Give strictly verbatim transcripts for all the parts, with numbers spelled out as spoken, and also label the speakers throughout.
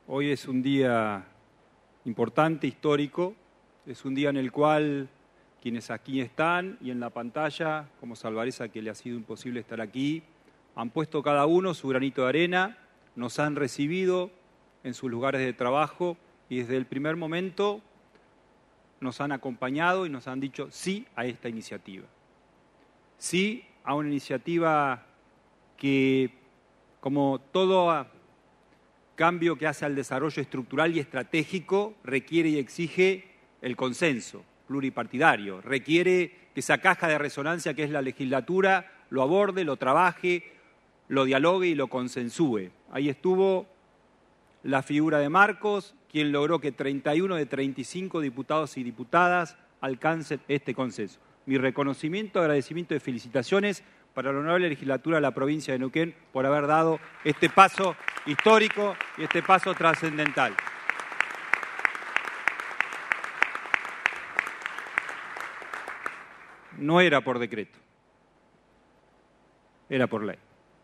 Speaker 1: Hoy es un día importante, histórico, es un día en el cual quienes aquí están y en la pantalla, como Salvareza, que le ha sido imposible estar aquí, han puesto cada uno su granito de arena, nos han recibido en sus lugares de trabajo y desde el primer momento nos han acompañado y nos han dicho sí a esta iniciativa. Sí a una iniciativa que, como todo cambio que hace al desarrollo estructural y estratégico, requiere y exige el consenso pluripartidario, requiere que esa caja de resonancia que es la legislatura lo aborde, lo trabaje, lo dialogue y lo consensúe. Ahí estuvo la figura de Marcos, quien logró que treinta y uno de treinta y cinco diputados y diputadas alcancen este consenso. Mi reconocimiento, agradecimiento y felicitaciones para la honorable legislatura de la provincia de Neuquén por haber dado este paso histórico y este paso trascendental. No era por decreto, era por ley.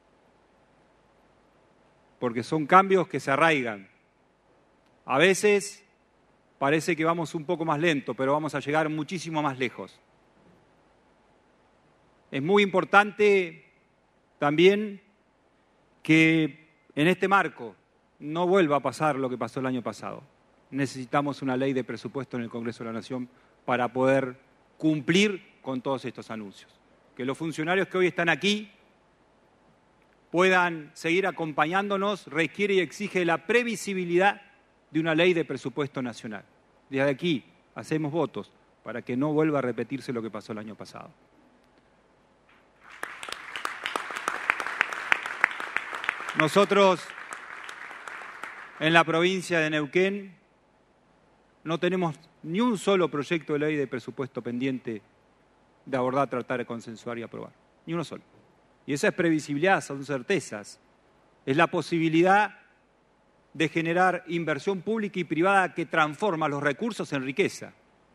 Speaker 1: Porque son cambios que se arraigan. A veces parece que vamos un poco más lento, pero vamos a llegar muchísimo más lejos. Es muy importante también que en este marco no vuelva a pasar lo que pasó el año pasado. Necesitamos una ley de presupuesto en el Congreso de la Nación para poder cumplir con todos estos anuncios. Que los funcionarios que hoy están aquí puedan seguir acompañándonos requiere y exige la previsibilidad de una ley de presupuesto nacional. Desde aquí hacemos votos para que no vuelva a repetirse lo que pasó el año pasado. Nosotros, en la provincia de Neuquén, no tenemos ni un solo proyecto de ley de presupuesto pendiente de abordar, tratar de consensuar y aprobar. Ni uno solo. Y esa es previsibilidad, son certezas. Es la posibilidad de generar inversión pública y privada que transforma los recursos en riqueza.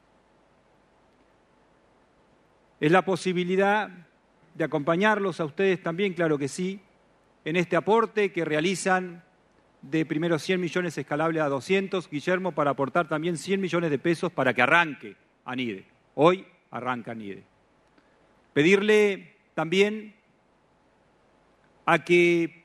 Speaker 1: Es la posibilidad de acompañarlos a ustedes también, claro que sí, en este aporte que realizan de primero cien millones escalable a doscientos, Guillermo, para aportar también cien millones de pesos para que arranque ANIDE. Hoy arranca ANIDE. Pedirle también a que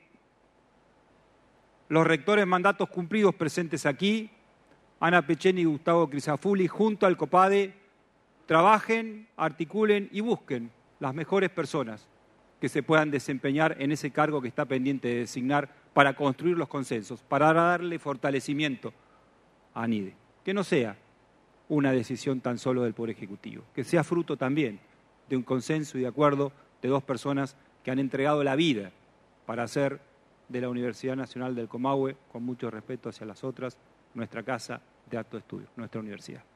Speaker 1: los rectores mandatos cumplidos presentes aquí, Ana Pecheni y Gustavo Crisafulli, junto al COPADE, trabajen, articulen y busquen las mejores personas que se puedan desempeñar en ese cargo que está pendiente de designar para construir los consensos, para darle fortalecimiento a ANIDE. Que no sea una decisión tan solo del Poder Ejecutivo, que sea fruto también de un consenso y de acuerdo de dos personas que han entregado la vida para hacer de la Universidad Nacional del Comahue, con mucho respeto hacia las otras, nuestra casa de alto estudio, nuestra universidad.